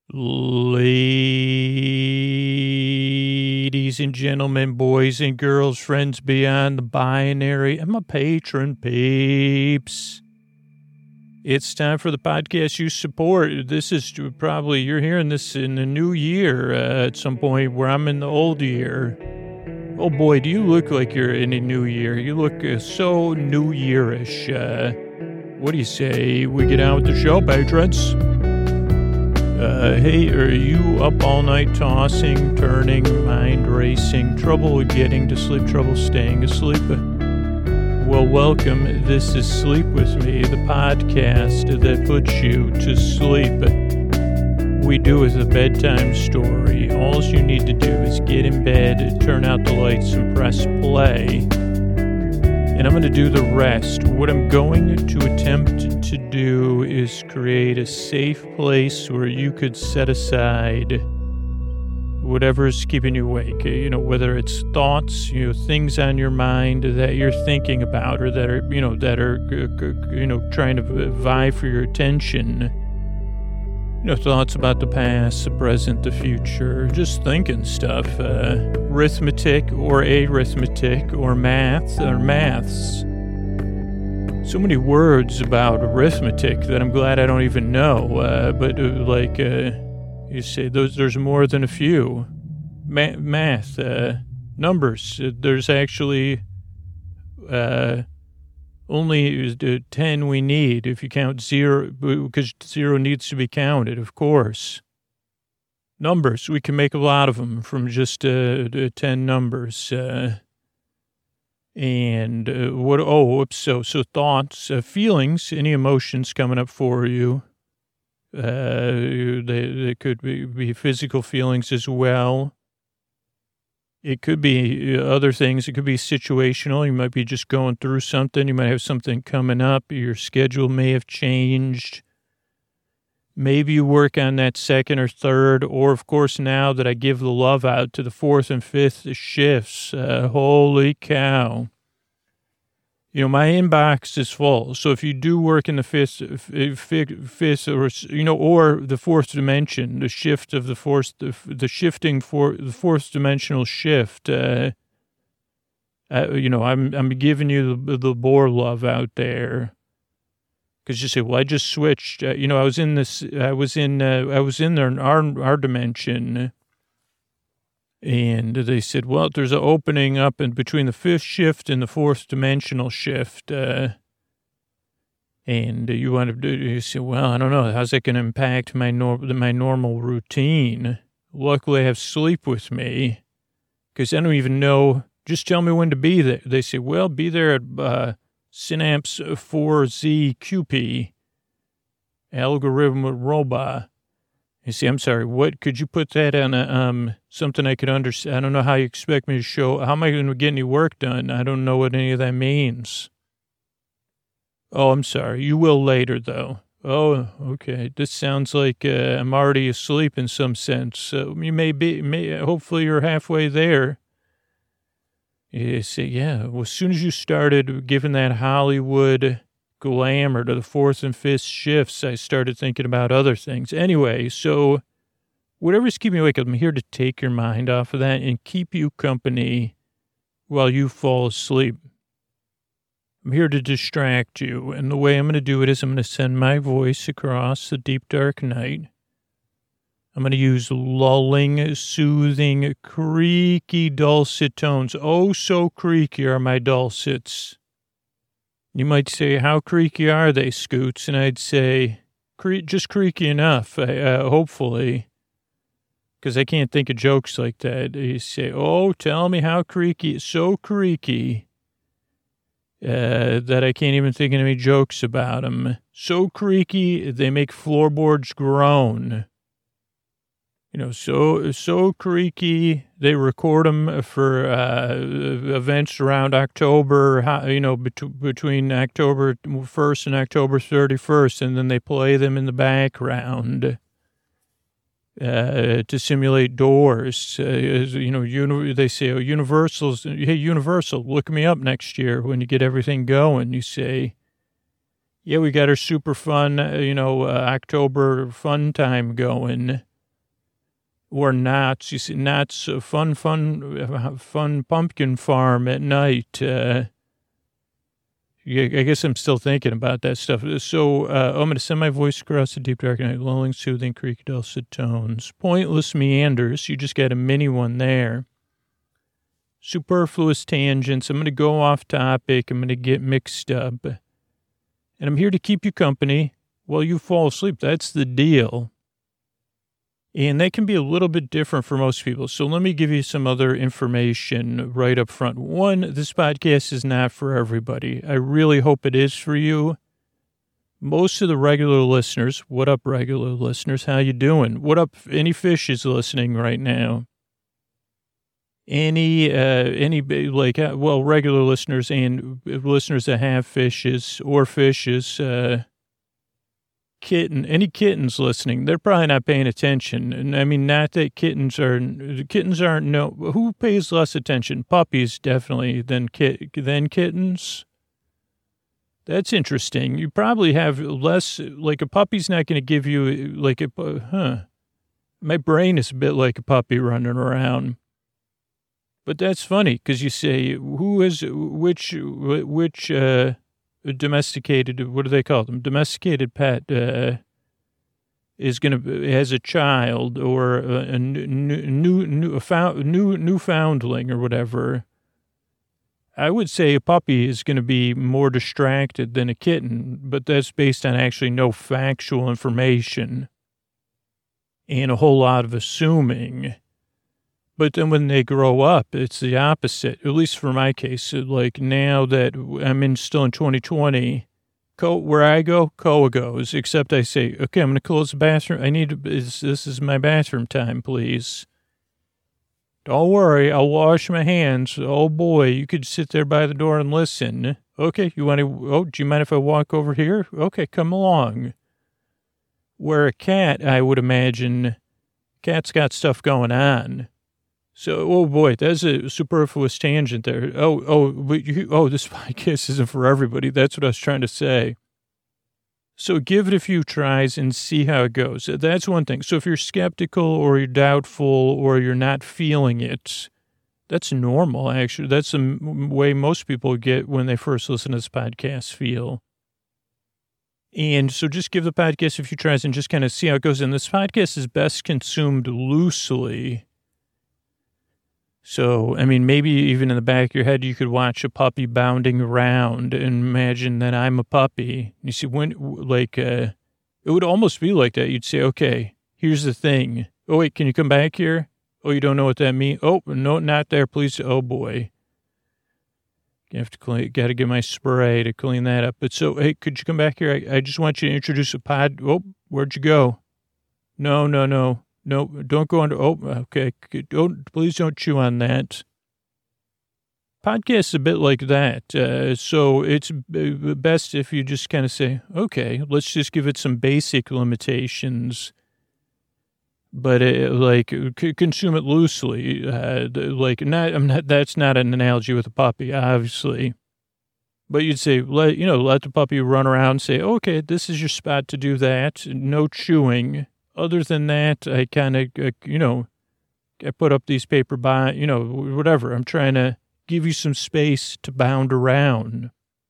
Ladies and gentlemen, boys and girls, friends beyond the binary, and my patron peeps. It's time for the podcast you support. This is probably, you're hearing this in the new year at some point where I'm in the old year. Oh boy, do you look like you're in a new year. You look so new yearish. What do you say? We get on with the show, patrons. Hey, are you up all night tossing, turning, mind racing, trouble getting to sleep, trouble staying asleep? Well, welcome. This is Sleep With Me, the podcast that puts you to sleep. We do is a bedtime story. All you need to do is get in bed, turn out the lights, and press play. And I'm going to do the rest. What I'm going to attempt to do is create a safe place where you could set aside whatever's keeping you awake. You know, whether it's thoughts, things on your mind that you're thinking about or that are, trying to vie for your attention. Thoughts about the past, the present, the future, just thinking stuff, arithmetic or arithmetic or maths. So many words about arithmetic that I'm glad I don't even know, but you say there's more than a few. Math, numbers, there's actually only 10 we need if you count zero, because zero needs to be counted, of course. Numbers, we can make a lot of them from just 10 numbers. So thoughts, feelings, any emotions coming up for you. They could be physical feelings as well. It could be other things. It could be situational. You might be just going through something. You might have something coming up. Your schedule may have changed. Maybe you work on that second or third, or of course now that I give the love out to the fourth and fifth shifts. Holy cow. My inbox is full. So if you do work in the fifth or the fourth dimension, the shift of the fourth, the shifting for the fourth dimensional shift, I'm giving you the Bohr love out there. Because you say, well, I just switched. I was in there in our dimension. And they said, well, there's an opening up in between the fifth shift and the fourth dimensional shift. And you say, well, I don't know. How's that going to impact my normal routine? Luckily, I have Sleep With Me because I don't even know. Just tell me when to be there. They say, well, be there at Synapse 4Z QP, algorithm robot. You see, I'm sorry, what, could you put that on something I could understand? I don't know how you expect me to show, how am I going to get any work done? I don't know what any of that means. Oh, I'm sorry, you will later, though. Oh, okay, this sounds like I'm already asleep in some sense. You hopefully you're halfway there. You see, yeah, well, as soon as you started giving that Hollywood glamour to the fourth and fifth shifts, I started thinking about other things. Anyway, so whatever's keeping you awake, I'm here to take your mind off of that and keep you company while you fall asleep. I'm here to distract you, and the way I'm going to do it is I'm going to send my voice across the deep, dark night. I'm going to use lulling, soothing, creaky, dulcet tones. Oh, so creaky are my dulcets. You might say, how creaky are they, Scoots? And I'd say, just creaky enough, hopefully, because I can't think of jokes like that. You say, oh, tell me how creaky, so creaky, that I can't even think of any jokes about them. So creaky, they make floorboards groan. So creaky, they record them for events around October, between October 1st and October 31st, and then they play them in the background to simulate doors. They say, oh, Universal's, hey, Universal, look me up next year when you get everything going. You say, yeah, we got our super fun, October fun time going. or Knott's. You see, Knott's fun pumpkin farm at night. Yeah, I guess I'm still thinking about that stuff. So I'm going to send my voice across the deep dark night, lulling, soothing, creaky, dulcet tones. Pointless meanders. You just got a mini one there. Superfluous tangents. I'm going to go off topic. I'm going to get mixed up. And I'm here to keep you company while you fall asleep. That's the deal. And that can be a little bit different for most people. So let me give you some other information right up front. One, this podcast is not for everybody. I really hope it is for you. Most of the regular listeners, what up, regular listeners? How you doing? What up, any fish is listening right now? Regular listeners and listeners that have fishes or fishes, any kittens listening, they're probably not paying attention. And I mean, not that kittens aren't, no, who pays less attention? Puppies, definitely, than kittens. That's interesting. You probably have less, like a puppy's not going to give you, my brain is a bit like a puppy running around. But that's funny because you say, which domesticated, what do they call them? Domesticated pet has a child or a newfoundling or whatever. I would say a puppy is going to be more distracted than a kitten, but that's based on actually no factual information and a whole lot of assuming. But then when they grow up, it's the opposite, at least for my case. Like now that I'm still in 2020, where I go, Koa goes, except I say, okay, I'm going to close the bathroom. This is my bathroom time, please. Don't worry, I'll wash my hands. Oh boy, you could sit there by the door and listen. Okay, do you mind if I walk over here? Okay, come along. Where a cat, I would imagine, cat's got stuff going on. So, oh boy, that's a superfluous tangent there. This podcast isn't for everybody. That's what I was trying to say. So give it a few tries and see how it goes. That's one thing. So if you're skeptical or you're doubtful or you're not feeling it, that's normal, actually. That's the way most people get when they first listen to this podcast feel. And so just give the podcast a few tries and just kind of see how it goes. And this podcast is best consumed loosely. So, I mean, maybe even in the back of your head, you could watch a puppy bounding around and imagine that I'm a puppy. You see, it would almost be like that. You'd say, okay, here's the thing. Oh, wait, can you come back here? Oh, you don't know what that means? Oh, no, not there, please. Oh, boy. Got to get my spray to clean that up. But so, hey, could you come back here? I just want you to introduce a pod. Oh, where'd you go? No. No, don't go under. Oh, okay. Please don't chew on that. Podcast is a bit like that. So it's best if you just kind of say, okay, let's just give it some basic limitations, but consume it loosely. That's not an analogy with a puppy, obviously. But you'd say, let the puppy run around and say, okay, this is your spot to do that. No chewing. Other than that, I kind of, I put up these paper whatever. I'm trying to give you some space to bound around.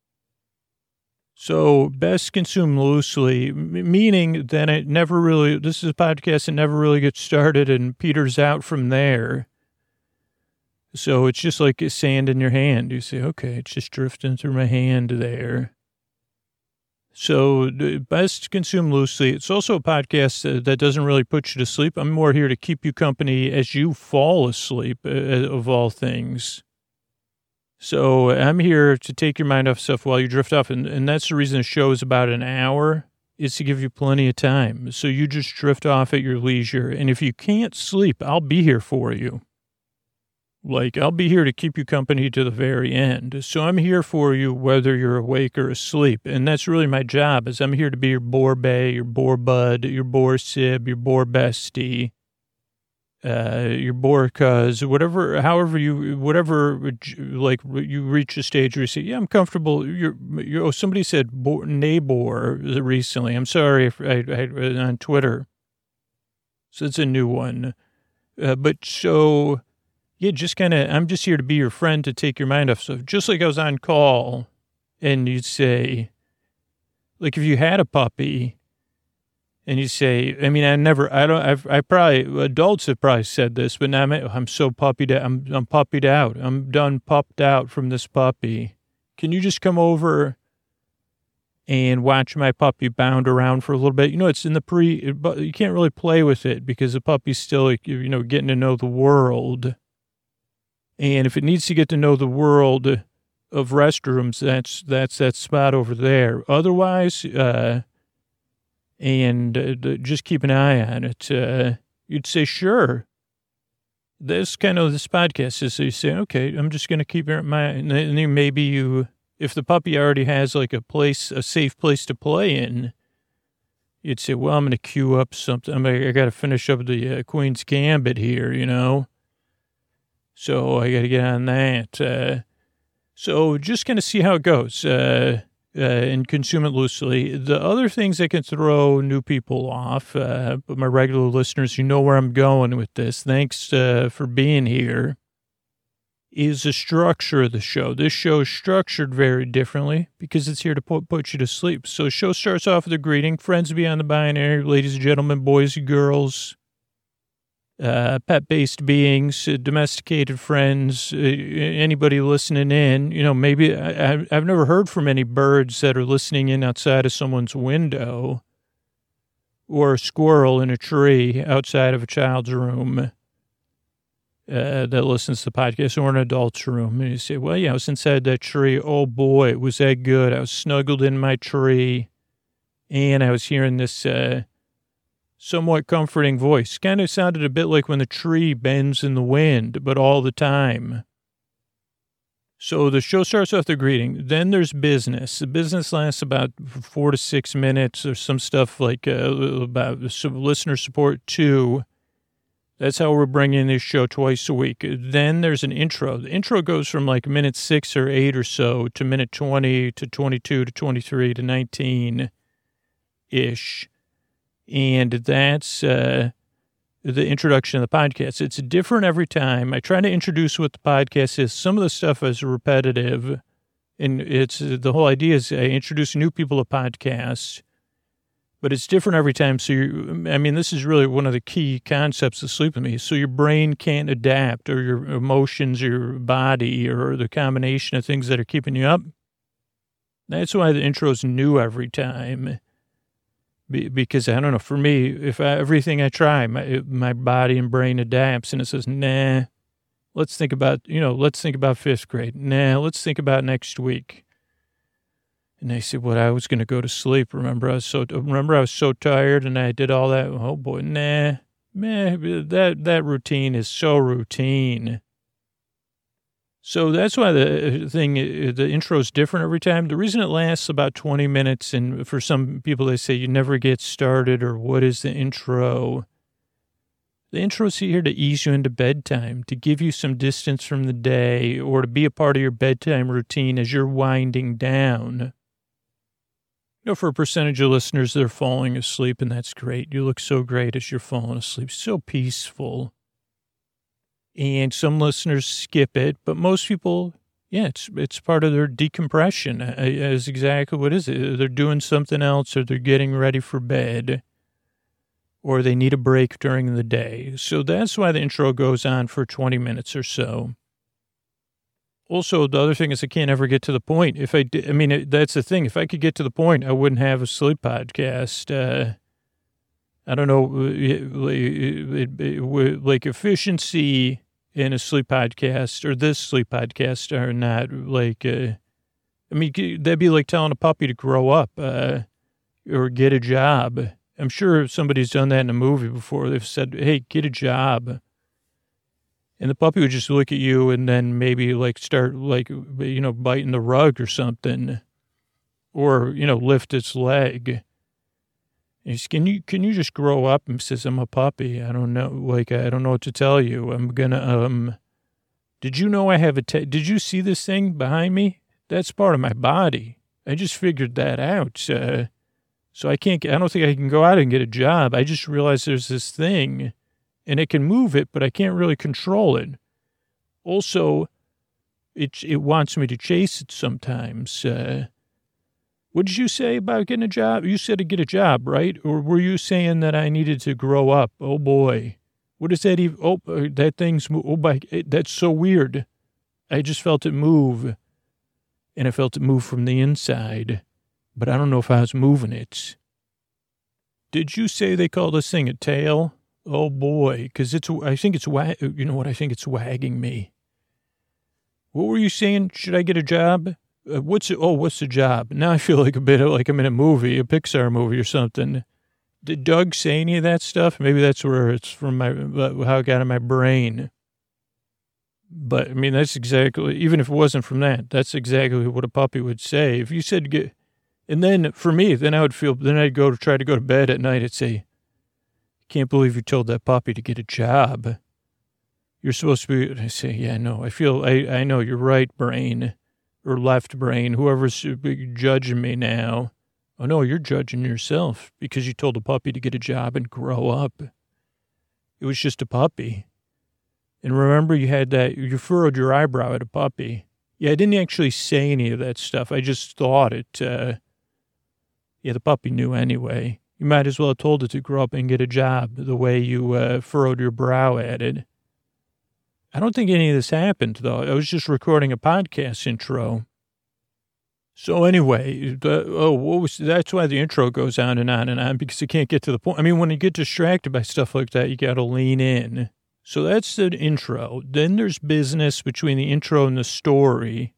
So best consume loosely, meaning that this is a podcast that never really gets started and peters out from there. So it's just like sand in your hand. You say, okay, it's just drifting through my hand there. So best consume loosely. It's also a podcast that doesn't really put you to sleep. I'm more here to keep you company as you fall asleep, of all things. So I'm here to take your mind off stuff while you drift off. And that's the reason the show is about an hour, is to give you plenty of time. So you just drift off at your leisure. And if you can't sleep, I'll be here for you. I'll be here to keep you company to the very end. So I'm here for you whether you're awake or asleep. And that's really my job, is I'm here to be your bore bae, your bore bud, your bore sib, your bore bestie, your bore cuz, however you reach a stage where you say, yeah, I'm comfortable. Somebody said neighbor recently. I'm sorry if I on Twitter. So it's a new one. But so, yeah, just kind of, I'm just here to be your friend to take your mind off. So just like I was on call and you'd say, like if you had a puppy and you say, I mean, I probably, adults have probably said this, but now I'm so puppied out. I'm puppied out. I'm done pupped out from this puppy. Can you just come over and watch my puppy bound around for a little bit? You know, it's in the but you can't really play with it because the puppy's still, like, you know, getting to know the world. And if it needs to get to know the world of restrooms, that's that spot over there. Otherwise, just keep an eye on it. You'd say, sure. This podcast is, so you say, okay, I'm just going to keep it in mind. And then maybe if the puppy already has like a safe place to play in, you'd say, well, I'm going to queue up something. I got to finish up the Queen's Gambit here, you know? So I got to get on that. So just kind of see how it goes and consume it loosely. The other things that can throw new people off, but my regular listeners, you know where I'm going with this. Thanks for being here. Is the structure of the show. This show is structured very differently because it's here to put you to sleep. So the show starts off with a greeting. Friends beyond the binary, ladies and gentlemen, boys and girls, pet-based beings, domesticated friends, anybody listening in. You know, maybe I've never heard from any birds that are listening in outside of someone's window or a squirrel in a tree outside of a child's room. That listens to the podcast, or an adult's room. And you say, well, yeah, I was inside that tree. Oh, boy, was that good. I was snuggled in my tree, and I was hearing this somewhat comforting voice. Kind of sounded a bit like when the tree bends in the wind, but all the time. So the show starts off with the greeting. Then there's business. The business lasts about 4 to 6 minutes, or some stuff like about some listener support too. That's how we're bringing this show twice a week. Then there's an intro. The intro goes from like minute 6 or 8 or so to minute 20 to 22 to 23 to 19-ish. And that's the introduction of the podcast. It's different every time. I try to introduce what the podcast is. Some of the stuff is repetitive. And it's the whole idea is I introduce new people to podcasts. But it's different every time. So this is really one of the key concepts of Sleep With Me. So your brain can't adapt, or your emotions, your body, or the combination of things that are keeping you up. That's why the intro is new every time. Because, I don't know, for me, everything I try, my body and brain adapts, and it says, nah, let's think about 5th grade. Nah, let's think about next week. And they said, well, I was going to go to sleep. Remember, I was so tired and I did all that. Oh, boy, nah, man, that routine is so routine. So that's why the intro is different every time. The reason it lasts about 20 minutes, and for some people, they say you never get started, or what is the intro? The intro is here to ease you into bedtime, to give you some distance from the day, or to be a part of your bedtime routine as you're winding down. You know, for a percentage of listeners, they're falling asleep, and that's great. You look so great as you're falling asleep, so peaceful. And some listeners skip it, but most people, yeah, it's part of their decompression. Is exactly what is it. They're doing something else, or they're getting ready for bed, or they need a break during the day. So that's why the intro goes on for 20 minutes or so. Also, the other thing is I can't ever get to the point. That's the thing. If I could get to the point, I wouldn't have a sleep podcast. I don't know, like efficiency in a sleep podcast or this sleep podcast are not like, that'd be like telling a puppy to grow up or get a job. I'm sure somebody's done that in a movie before. They've said, hey, get a job. And the puppy would just look at you and then maybe like start like, biting the rug or something, or, lift its leg. And says, can you just grow up? And says, I'm a puppy. I don't know. I don't know what to tell you. I'm gonna, did you know I have did you see this thing behind me? That's part of my body. I just figured that out. So I don't think I can go out and get a job. I just realized there's this thing and I can move it, but I can't really control it. Also, it wants me to chase it sometimes. What did you say about getting a job? You said to get a job, right? Or were you saying that I needed to grow up? Oh, boy. What is that even? Oh, that thing's, oh, my, that's so weird. I just felt it move, and I felt it move from the inside, but I don't know if I was moving it. Did you say they call this thing a tail? Oh, boy, because I think it's, you know what, I think it's wagging me. What were you saying? Should I get a job? What's the job? Now I feel like a bit like I'm in a movie, a Pixar movie or something. Did Doug say any of that stuff? Maybe that's where it's from how it got in my brain. But, I mean, that's exactly, even if it wasn't from that, that's exactly what a puppy would say. If you said get, and then for me, then I'd try to go to bed at night and say, can't believe you told that puppy to get a job. You're supposed to be, and I say, yeah, no, I know, you're right, brain, or left brain, whoever's judging me now. Oh, no, you're judging yourself because you told a puppy to get a job and grow up. It was just a puppy. And remember, you furrowed your eyebrow at a puppy. Yeah, I didn't actually say any of that stuff. I just thought it, the puppy knew anyway. You might as well have told it to grow up and get a job the way you furrowed your brow at it. I don't think any of this happened, though. I was just recording a podcast intro. So anyway, that's why the intro goes on and on and on, because you can't get to the point. I mean, when you get distracted by stuff like that, you got to lean in. So that's the intro. Then there's business between the intro and the story.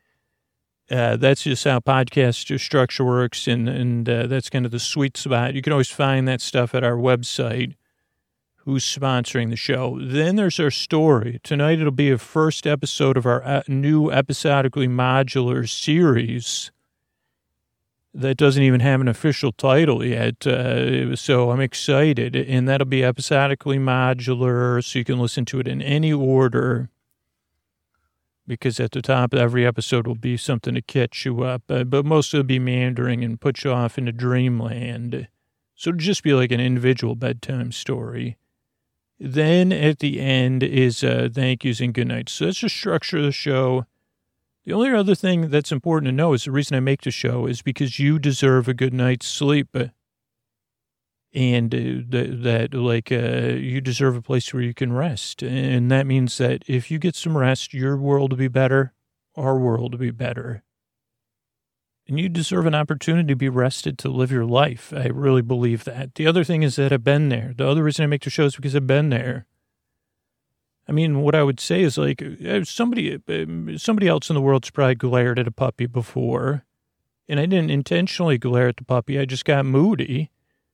That's just how podcast structure works, and that's kind of the sweet spot. You can always find that stuff at our website, who's sponsoring the show. Then there's our story. Tonight it'll be a first episode of our new episodically modular series that doesn't even have an official title yet, so I'm excited. And that'll be episodically modular, so you can listen to it in any order, because at the top of every episode will be something to catch you up, but most of it will be meandering and put you off into dreamland. So it'll just be like an individual bedtime story. Then at the end is thank yous and good nights. So that's the structure of the show. The only other thing that's important to know is the reason I make the show is because you deserve a good night's sleep. And you deserve a place where you can rest. And that means that if you get some rest, your world will be better, our world will be better. And you deserve an opportunity to be rested to live your life. I really believe that. The other thing is that I've been there. The other reason I make the show is because I've been there. I mean, what I would say is like somebody else in the world's probably glared at a puppy before. And I didn't intentionally glare at the puppy. I just got moody.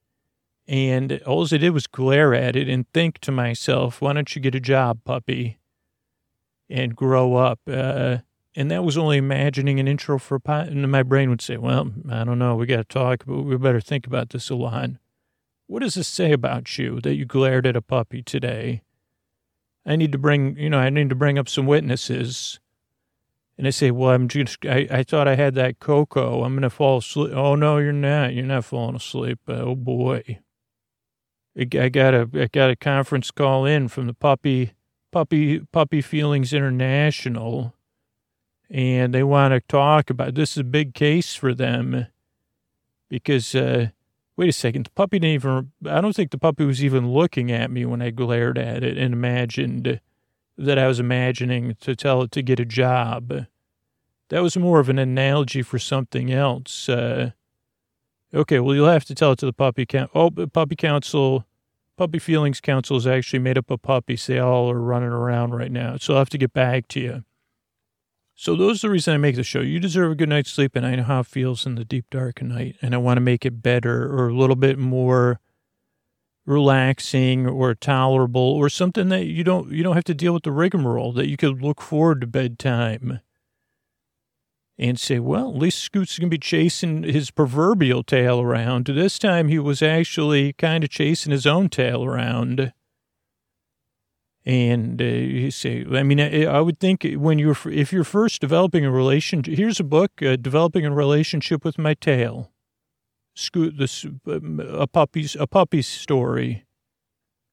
And all I did was glare at it and think to myself, why don't you get a job, puppy, and grow up? And that was only imagining an intro for a pot. And my brain would say, well, I don't know. We got to talk, but we better think about this a lot. What does this say about you that you glared at a puppy today? I need to bring up some witnesses. And I say, well, I thought I had that cocoa. I'm going to fall asleep. Oh, no, you're not. You're not falling asleep. Oh, boy. I got a conference call in from the Puppy Feelings International, and they want to talk about, this is a big case for them because, wait a second, the puppy I don't think the puppy was even looking at me when I glared at it and imagined that I was imagining to tell it to get a job. That was more of an analogy for something else. Okay, well, you'll have to tell it to the puppy Puppy Feelings Council is actually made up of puppies. They all are running around right now, so I'll have to get back to you. So those are the reason I make the show. You deserve a good night's sleep, and I know how it feels in the deep dark night, and I want to make it better or a little bit more relaxing or tolerable or something that you don't have to deal with the rigmarole, that you could look forward to bedtime and say, well, at least Scoot's going to be chasing his proverbial tail around. This time he was actually kind of chasing his own tail around. And you say, I mean, I would think if you're first developing a relationship, here's a book, Developing a Relationship with My Tail. Scoot, a puppy's story.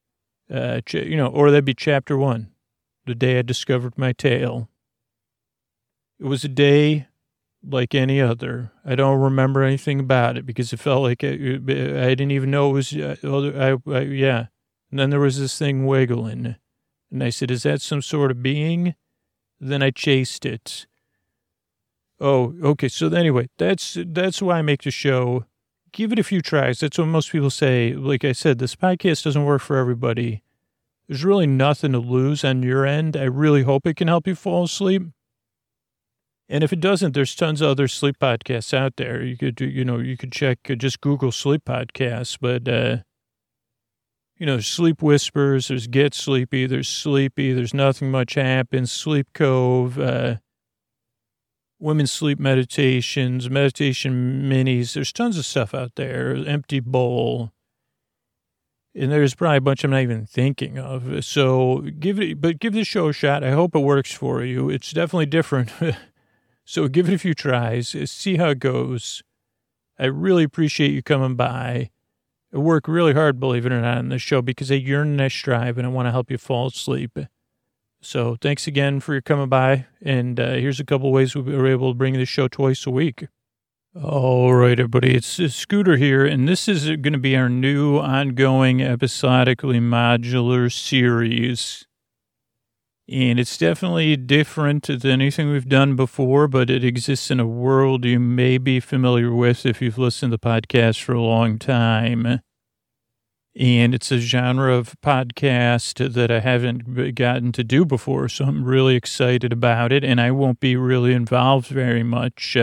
or that'd be chapter 1, the day I discovered my tail. It was a day like any other. I don't remember anything about it because it felt like I didn't even know it was, yeah. And then there was this thing wiggling. And I said, is that some sort of being? Then I chased it. Oh, okay. So anyway, that's why I make the show. Give it a few tries. That's what most people say. Like I said, this podcast doesn't work for everybody. There's really nothing to lose on your end. I really hope it can help you fall asleep. And if it doesn't, there's tons of other sleep podcasts out there. You could check, just Google sleep podcasts, but, Sleep Whispers, there's Get Sleepy, there's Nothing Much Happens, Sleep Cove, Women's Sleep Meditations, Meditation Minis. There's tons of stuff out there. Empty Bowl. And there's probably a bunch I'm not even thinking of. So give the show a shot. I hope it works for you. It's definitely different. So give it a few tries, see how it goes. I really appreciate you coming by. I work really hard, believe it or not, on this show because I yearn and I strive and I want to help you fall asleep. So thanks again for your coming by. And here's a couple ways we were able to bring this show twice a week. All right, everybody, it's Scooter here, and this is going to be our new ongoing episodically modular series. And it's definitely different than anything we've done before, but it exists in a world you may be familiar with if you've listened to podcasts for a long time. And it's a genre of podcast that I haven't gotten to do before, so I'm really excited about it, and I won't be really involved very much.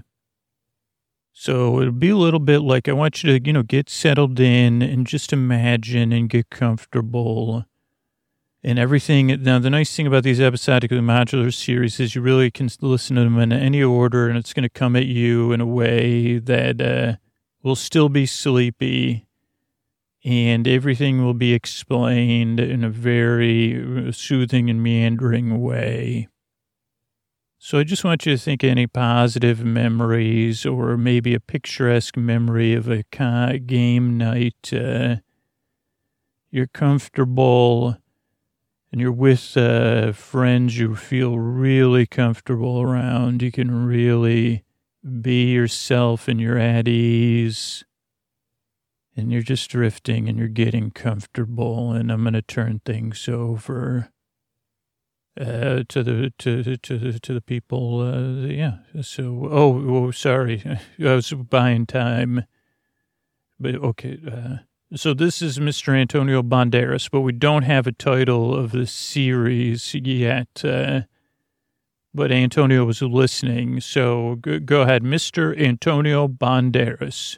So it'll be a little bit like I want you to, get settled in and just imagine and get comfortable. And everything. Now, the nice thing about these episodic modular series is you really can listen to them in any order, and it's going to come at you in a way that will still be sleepy, and everything will be explained in a very soothing and meandering way. So I just want you to think of any positive memories or maybe a picturesque memory of a game night. You're comfortable. And you're with friends you feel really comfortable around. You can really be yourself and you're at ease. And you're just drifting and you're getting comfortable. And I'm going to turn things over to the people. Yeah. So, sorry. I was buying time. But okay. So this is Mr. Antonio Banderas, but we don't have a title of the series yet. But Antonio was listening, so go ahead, Mr. Antonio Banderas.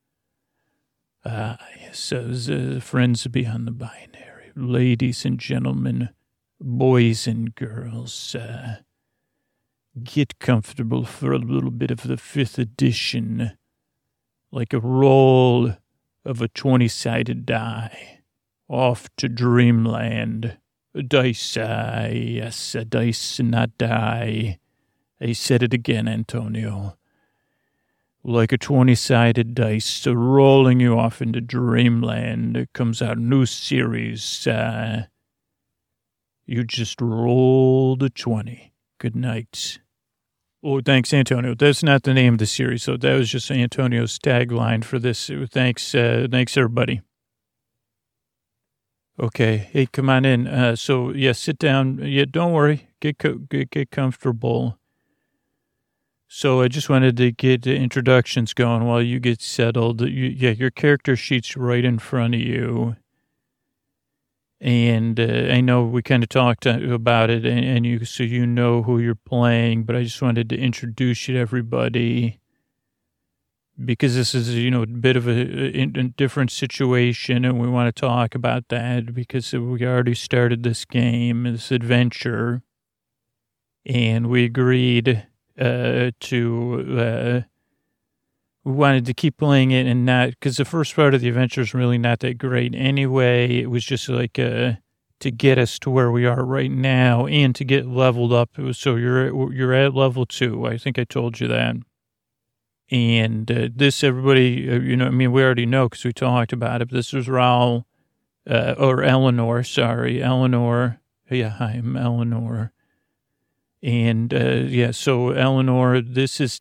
Yes, friends beyond the binary, ladies and gentlemen, boys and girls, get comfortable for a little bit of the 5th edition, like a roll of a 20-sided die, off to dreamland. Dice, yes, a dice, not die. I said it again, Antonio. Like a 20-sided dice, rolling you off into dreamland. It comes out a new series. You just rolled a 20. Good night. Oh, thanks, Antonio. That's not the name of the series, so that was just Antonio's tagline for this. Thanks, everybody. Okay, hey, come on in. So, yeah, sit down. Yeah, don't worry. Get comfortable. So I just wanted to get the introductions going while you get settled. Your character sheet's right in front of you. And I know we kind of talked about it, and you know who you're playing, but I just wanted to introduce you to everybody because this is, a bit of a different situation, and we want to talk about that because we already started this game, this adventure, and we agreed we wanted to keep playing it and not, because the first part of the adventure is really not that great anyway. It was just like to get us to where we are right now and to get leveled up. So you're at level 2. I think I told you that. And this, everybody, we already know because we talked about it. But this was Raul. or Eleanor, sorry, Eleanor. Yeah, I'm Eleanor. And, so Eleanor, this is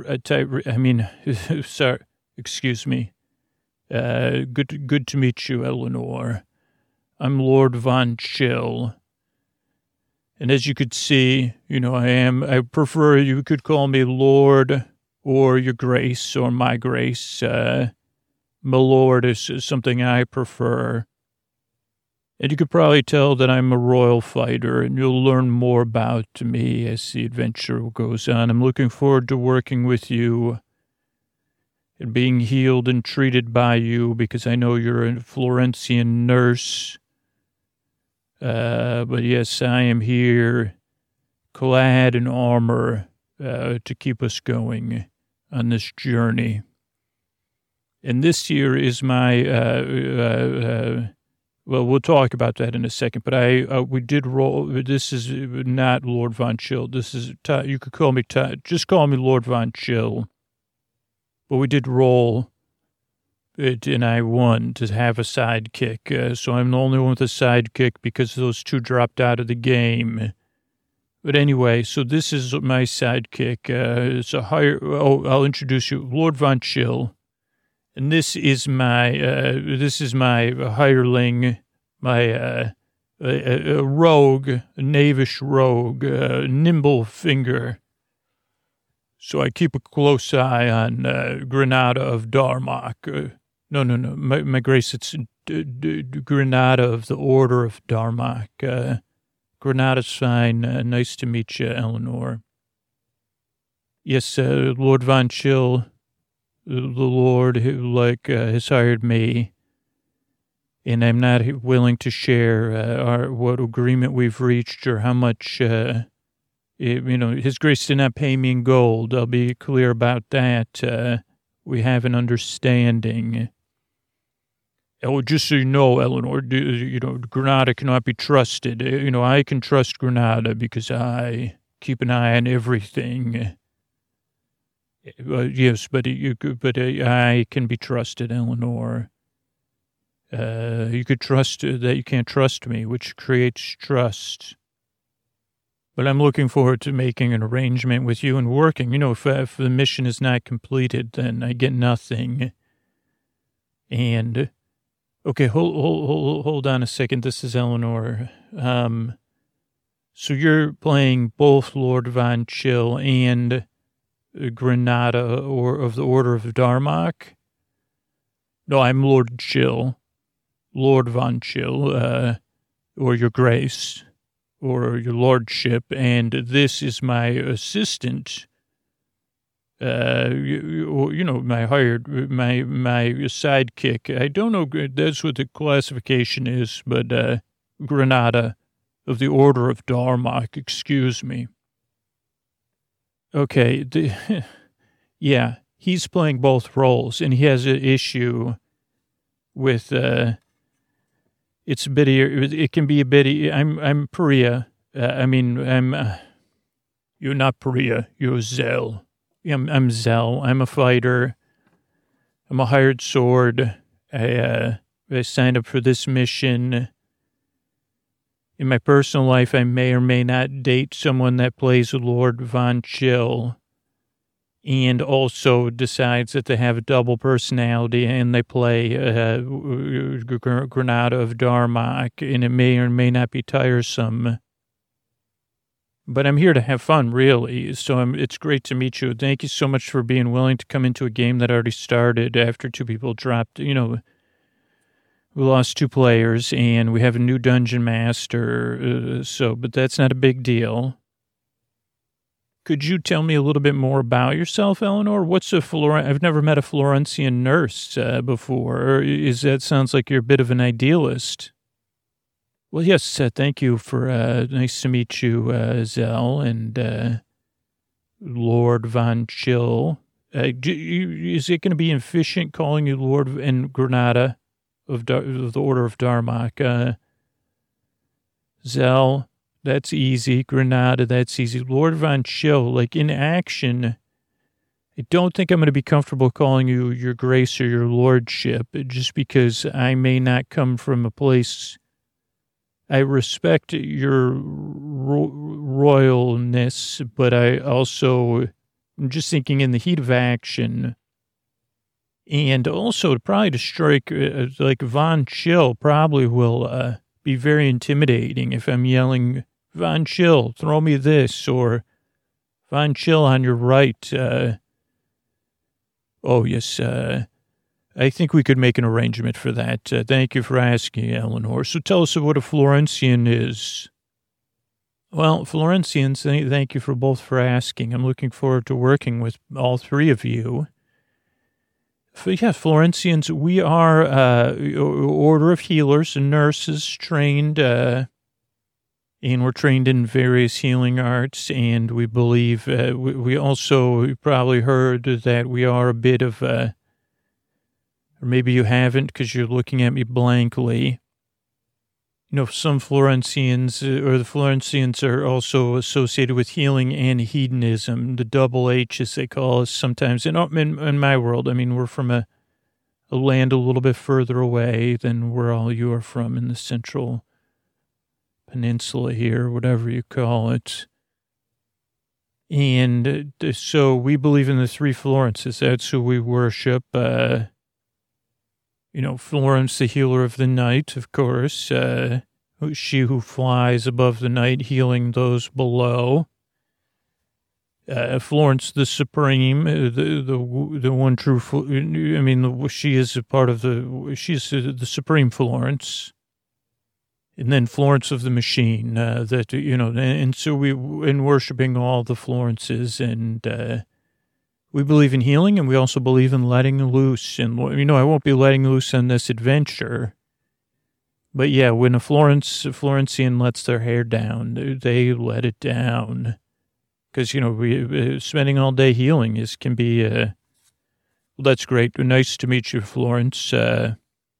sorry, excuse me. Good to meet you, Eleanor. I'm Lord Von Chill. And as you could see, I prefer you could call me Lord or Your Grace or My Grace. My Lord is something I prefer. And you could probably tell that I'm a royal fighter, and you'll learn more about me as the adventure goes on. I'm looking forward to working with you and being healed and treated by you because I know you're a Florentian nurse. But yes, I am here clad in armor to keep us going on this journey. And this year is my, well, we'll talk about that in a second, but we did roll. This is not Lord Von Chill. This is, you could call me, just call me Lord Von Chill. But we did roll it, and I won to have a sidekick. So I'm the only one with a sidekick because those two dropped out of the game. But anyway, so this is my sidekick. It's a I'll introduce you, Lord Von Chill. And this is my hireling, my a rogue, a knavish rogue, nimble finger. So I keep a close eye on Granada of Darmok. No, my grace, it's Granada of the Order of Darmok. Granada's fine. Nice to meet you, Eleanor. Yes, Lord Von Chill. The Lord who has hired me, and I'm not willing to share what agreement we've reached or how much, His Grace did not pay me in gold. I'll be clear about that. We have an understanding. Oh, just so you know, Eleanor, Granada cannot be trusted. I can trust Granada because I keep an eye on everything. Yes, but I can be trusted, Eleanor. You could trust that you can't trust me, which creates trust. But I'm looking forward to making an arrangement with you and working. If the mission is not completed, then I get nothing. And okay, hold on a second. This is Eleanor. So you're playing both Lord Von Chill and Granada or of the Order of Darmok? No, I'm Lord Chill, Lord Von Chill, or Your Grace, or Your Lordship, and this is my assistant. My sidekick. I don't know. That's what the classification is, but Granada of the Order of Darmok. Excuse me. Okay, yeah, he's playing both roles, and he has an issue with, it's a bit, it can be a bit, I'm Paria, you're not Paria, you're Zell. I'm Zell, I'm a fighter, I'm a hired sword, I signed up for this mission. In my personal life, I may or may not date someone that plays Lord Von Chill and also decides that they have a double personality and they play Granada of Darmok, and it may or may not be tiresome. But I'm here to have fun, really, so it's great to meet you. Thank you so much for being willing to come into a game that already started after two people dropped, We lost two players, and we have a new dungeon master, but that's not a big deal. Could you tell me a little bit more about yourself, Eleanor? I've never met a Florentian nurse before. Sounds like you're a bit of an idealist. Well, yes, thank you for, nice to meet you, Zell, and Lord Von Chill. Is it going to be efficient calling you Lord and Granada? Of the Order of Darmok. Zell, that's easy. Granada, that's easy. Lord Von Chill, in action, I don't think I'm going to be comfortable calling you your grace or your lordship, just because I may not come from a place. I respect your royalness, but I'm just thinking in the heat of action. And also, probably to strike, like Von Chill probably will be very intimidating if I'm yelling, Von Chill, throw me this, or Von Chill on your right. Oh, yes, I think we could make an arrangement for that. Thank you for asking, Eleanor. So tell us what a Florentian is. Well, Florentians, thank you both for asking. I'm looking forward to working with all three of you. Yeah, Florentians, we are order of healers and nurses trained, and we're trained in various healing arts, and we believe, we also you probably heard that we are a bit of, or maybe you haven't because you're looking at me blankly. You know, some Florentians, or the Florentians are also associated with healing and hedonism, the double H, as they call us sometimes. In my world, I mean, we're from a land a little bit further away than where all you are from in the central peninsula here, whatever you call it. And so we believe in the three Florences. That's who we worship. Florence, the healer of the night, of course, she who flies above the night, healing those below. Florence, the supreme, the one true, she is a part of she's the supreme Florence. And then Florence of the machine, and so in worshiping all the Florences, and, we believe in healing, and we also believe in letting loose. And, I won't be letting loose on this adventure. But, yeah, when a Florentian lets their hair down, they let it down. Because, we spending all day healing can be, well, that's great. Nice to meet you, Florence. We're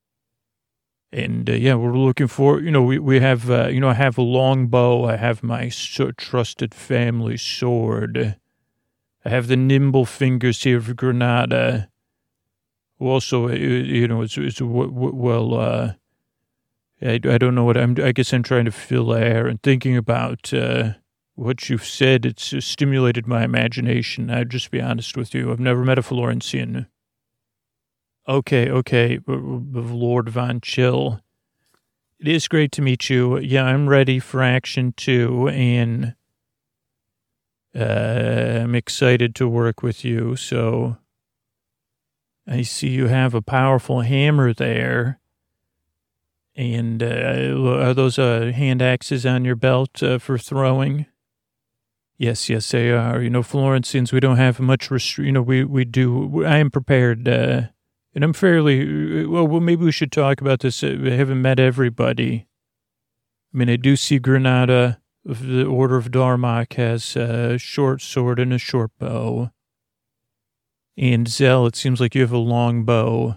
looking for, we have, I have a long bow. I have my trusted family sword. I have the nimble fingers here of Granada. Also, I don't know I guess I'm trying to fill air and thinking about what you've said. It's stimulated my imagination. I'll just be honest with you. I've never met a Florentian. Okay, Lord Von Chill. It is great to meet you. Yeah, I'm ready for action too, and I'm excited to work with you. So I see you have a powerful hammer there. And are those hand axes on your belt for throwing? Yes, they are. Florentians, we don't have much we do. I am prepared, and I'm fairly, well, maybe we should talk about this. I haven't met everybody. I mean, I do see Granada. The Order of Darmok has a short sword and a short bow. And Zell, it seems like you have a long bow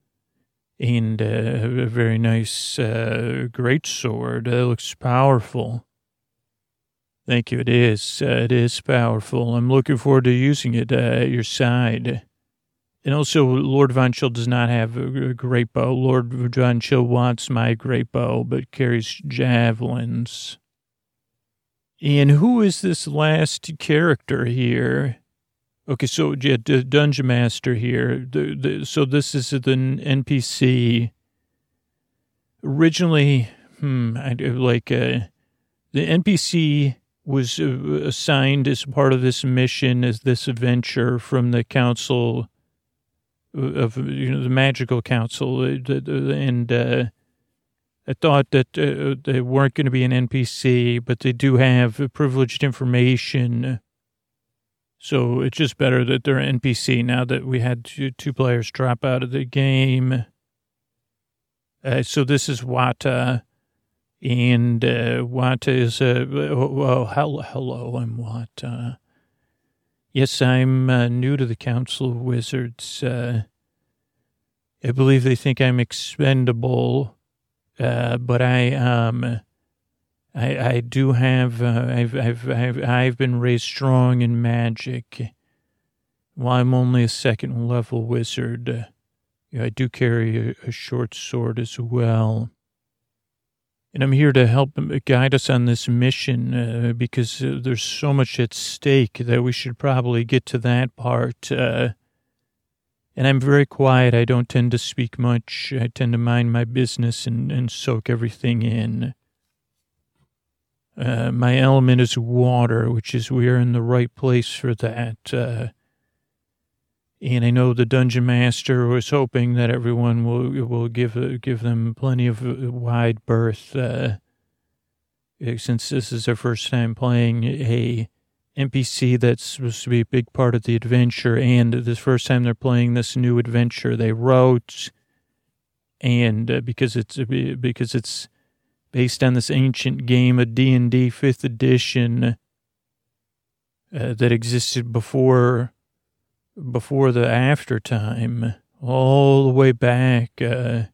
and a very nice great sword. It looks powerful. Thank you. It is powerful. I'm looking forward to using it at your side. And also, Lord Von Chill does not have a great bow. Lord Von Chill wants my great bow, but carries javelins. And who is this last character here? Okay, so the Dungeon Master here. So this is the NPC. Originally, the NPC was assigned as part of this mission, as this adventure from the council of, the magical council. And I thought that they weren't going to be an NPC, but they do have privileged information. So it's just better that they're an NPC now that we had two players drop out of the game. So this is Wata, and Wata is hello, I'm Wata. Yes, I'm new to the Council of Wizards. I believe they think I'm expendable. But I do have, I've been raised strong in magic. Well, I'm only a second level wizard. I do carry a short sword as well. And I'm here to help guide us on this mission because there's so much at stake that we should probably get to that part. And I'm very quiet. I don't tend to speak much. I tend to mind my business and soak everything in. My element is water, which is we are in the right place for that. And I know the dungeon master was hoping that everyone will give them plenty of wide berth, since this is their first time playing a NPC that's supposed to be a big part of the adventure, and this first time they're playing this new adventure they wrote, and because it's based on this ancient game of D&D 5th edition that existed before the after time, all the way back that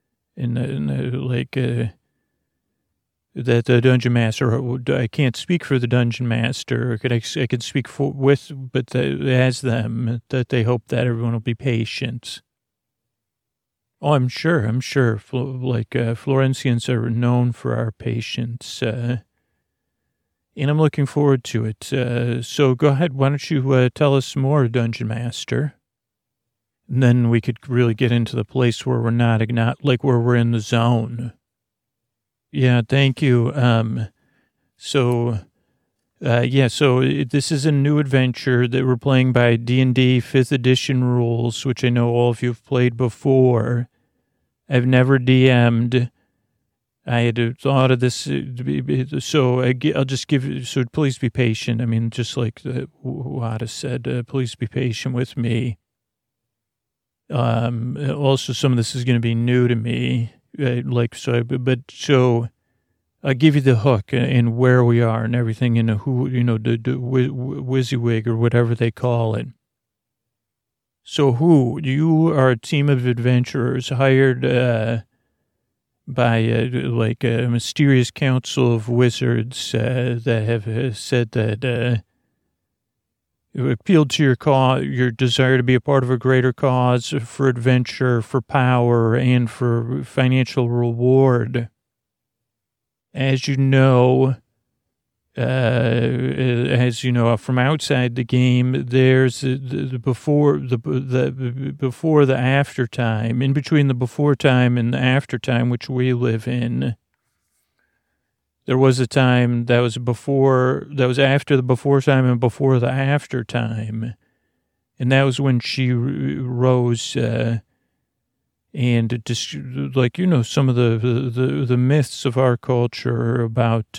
the dungeon master. I can't speak for the dungeon master. I could speak as them, that they hope that everyone will be patient. Oh, I'm sure. Florentians are known for our patience. And I'm looking forward to it. So go ahead. Why don't you tell us more, Dungeon Master? And then we could really get into the place where we're not like where we're in the zone. Yeah, thank you. So this is a new adventure that we're playing by D&D 5th edition rules, which I know all of you have played before. I've never DM'd. I had thought of this, so I'll just give you, so please be patient. I mean, just like Wada said, please be patient with me. Also, some of this is going to be new to me, so I'll give you the hook and where we are and everything, and who, the WYSIWYG or whatever they call it. So you are a team of adventurers hired, by a mysterious council of wizards that have said that appealed to your desire to be a part of a greater cause for adventure, for power, and for financial reward. As you know, from outside the game, there's the before the after time. In between the before time and the after time, which we live in, there was a time that was after the before time and before the after time, and that was when she rose. And just some of the myths of our culture about.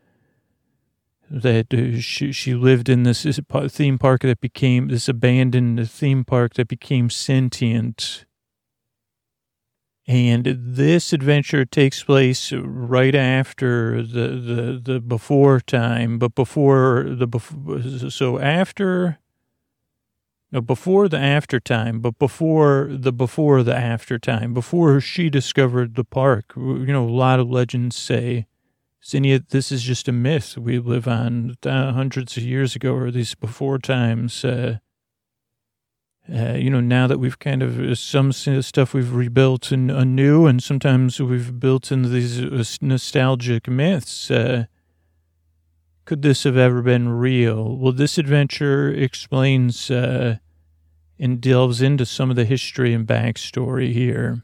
That she lived in this theme park that became this abandoned theme park that became sentient. And this adventure takes place right after the before time, but before the after time, but before the after time, before she discovered the park. A lot of legends say, Zinnia, this is just a myth we live on hundreds of years ago, or these before times. Now that we've kind of, some stuff we've rebuilt anew, and sometimes we've built into these nostalgic myths. Could this have ever been real? Well, this adventure explains and delves into some of the history and backstory here.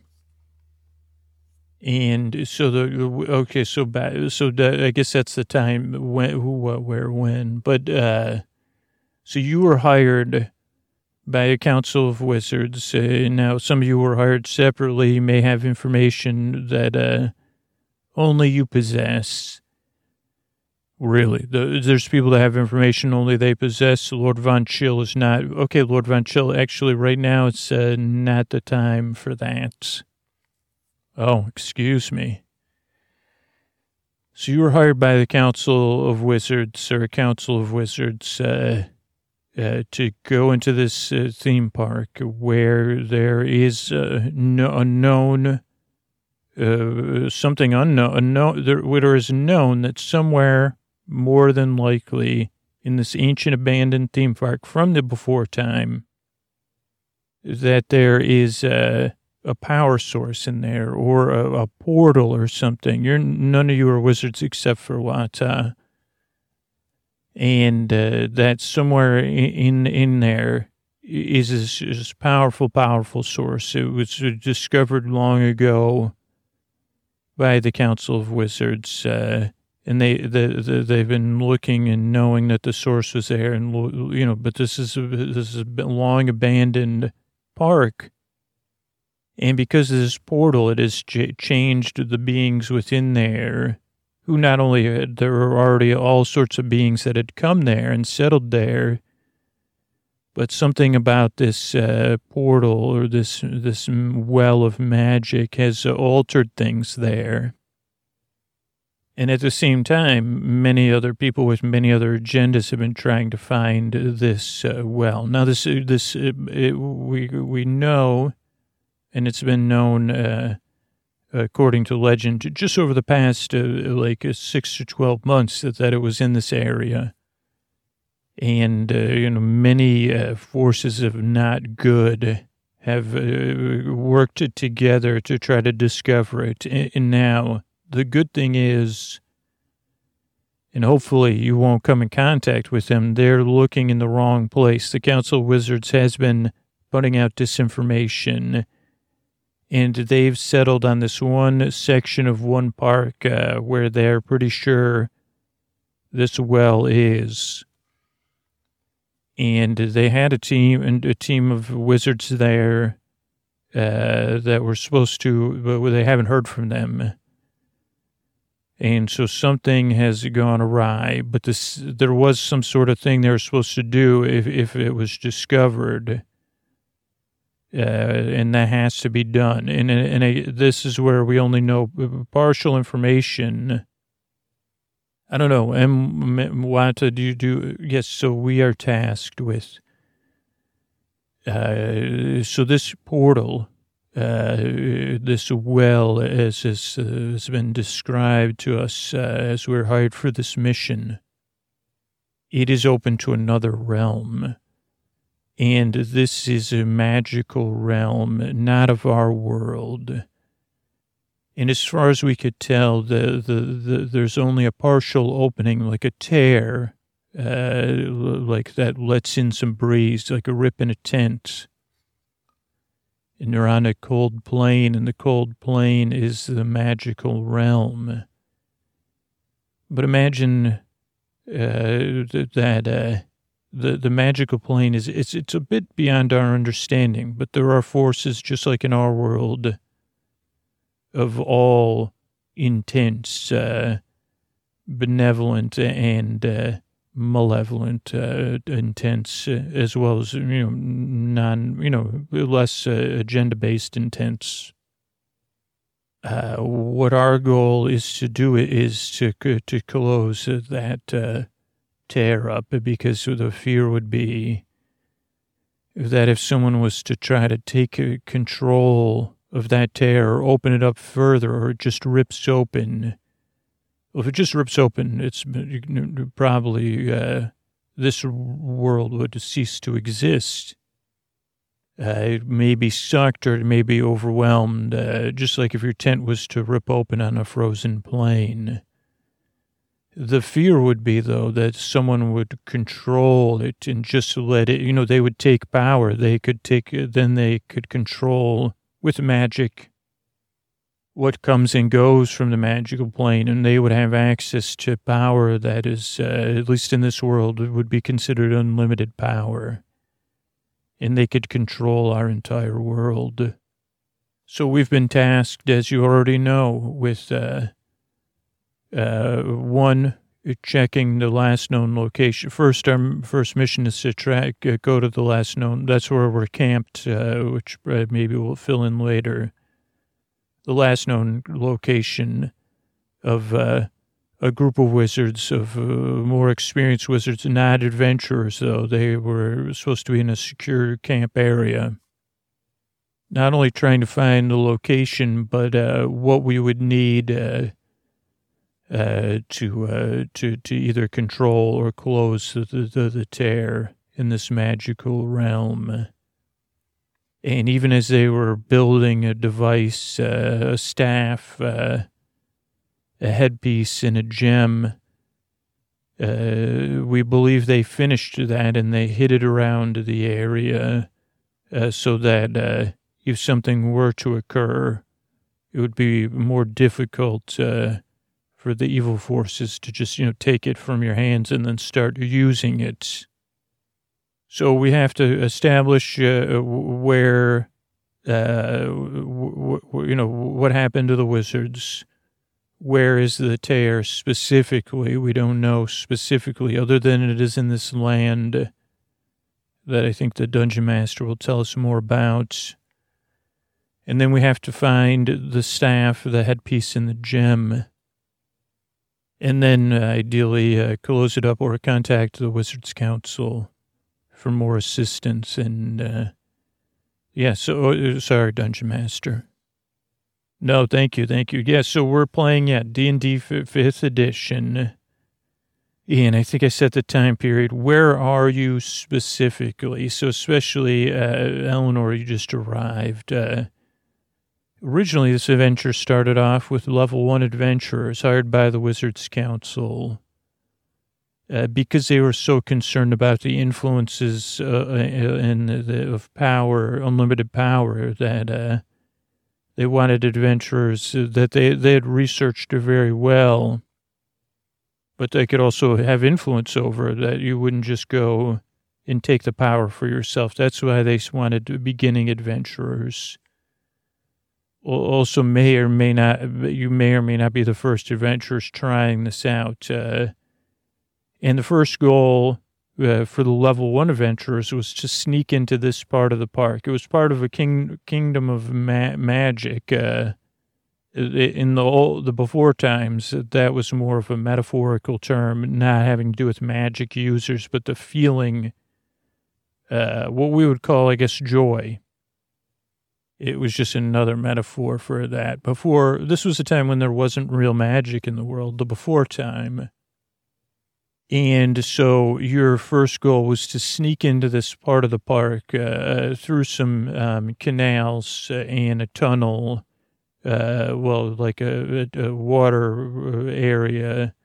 And so I guess that's the time when, who, what, where, when. But so you were hired by a council of wizards. Now, some of you were hired separately, may have information that only you possess. Really, there's people that have information only they possess. Lord Von Chill is not. Okay, Lord Von Chill, actually, right now it's not the time for that. Oh, excuse me. So you were hired by the Council of Wizards, or a Council of Wizards, to go into this theme park where there is something unknown. There is known that somewhere, more than likely, in this ancient abandoned theme park from the before time, that there is a power source in there or a portal or something. None of you are wizards except for Wata. And that somewhere in there is this powerful, powerful source. It was discovered long ago by the Council of Wizards, and they've been looking and knowing that the source was there, and but this is a long abandoned park, and because of this portal, it has changed the beings within there. Who not only there were already all sorts of beings that had come there and settled there, but something about this portal or this well of magic has altered things there. And at the same time, many other people with many other agendas have been trying to find this well. Now, we know, and it's been known, according to legend, just over the past 6 to 12 months that it was in this area. And, many forces of not good have worked together to try to discover it. And now the good thing is, and hopefully you won't come in contact with them, they're looking in the wrong place. The Council of Wizards has been putting out disinformation, and they've settled on this one section of one park where they're pretty sure this well is. And they had a team of wizards there that were supposed to, but they haven't heard from them. And so something has gone awry, but there was some sort of thing they were supposed to do if it was discovered. And that has to be done. And this is where we only know partial information. I don't know. Wata, do you do? Yes, so we are tasked with. So this portal, this well, as has been described to us as we're hired for this mission, it is open to another realm. And this is a magical realm, not of our world. And as far as we could tell, there's only a partial opening, like a tear, like that lets in some breeze, like a rip in a tent. And they're on a cold plain, and the cold plain is the magical realm. But imagine that the magical plane it's a bit beyond our understanding, but there are forces just like in our world of all intense, benevolent and malevolent, intense, as well as, less agenda-based intense. What our goal is to do is to close that tear up, because the fear would be that if someone was to try to take control of that tear or open it up further, or it just rips open. Well, if it just rips open, it's probably this world would cease to exist. It may be sucked or it may be overwhelmed, just like if your tent was to rip open on a frozen plain. The fear would be, though, that someone would control it and just let it, they would take power. They could control with magic what comes and goes from the magical plane, and they would have access to power that is, at least in this world, would be considered unlimited power. And they could control our entire world. So we've been tasked, as you already know, with one, checking the last known location. First, our first mission is to go to the last known. That's where we're camped, which maybe we'll fill in later. The last known location of a group of wizards, of more experienced wizards, not adventurers, though. They were supposed to be in a secure camp area. Not only trying to find the location, but what we would need to either control or close the tear in this magical realm. And even as they were building a device, a staff, a headpiece, and a gem, we believe they finished that and they hid it around the area so that if something were to occur, it would be more difficult for the evil forces to just, take it from your hands and then start using it. So we have to establish where, what happened to the wizards. Where is the tear specifically? We don't know specifically, other than it is in this land that I think the Dungeon Master will tell us more about. And then we have to find the staff, the headpiece, and the gem. And then ideally close it up or contact the Wizards Council for more assistance. And sorry, Dungeon Master. No, thank you. Yeah, so we're playing, D&D 5th edition. And I think I set the time period. Where are you specifically? So especially, Eleanor, you just arrived. Originally, this adventure started off with level 1 adventurers hired by the Wizards Council because they were so concerned about the influences of power, unlimited power, that they wanted adventurers that they had researched very well, but they could also have influence over, that you wouldn't just go and take the power for yourself. That's why they wanted beginning adventurers. Also, you may or may not be the first adventurers trying this out. And the first goal for the level 1 adventurers was to sneak into this part of the park. It was part of a kingdom of magic. In the before times, that was more of a metaphorical term, not having to do with magic users, but the feeling, what we would call, I guess, joy. It was just another metaphor for that. Before, this was a time when there wasn't real magic in the world, the before time. And so your first goal was to sneak into this part of the park through some canals and a tunnel, like a water area,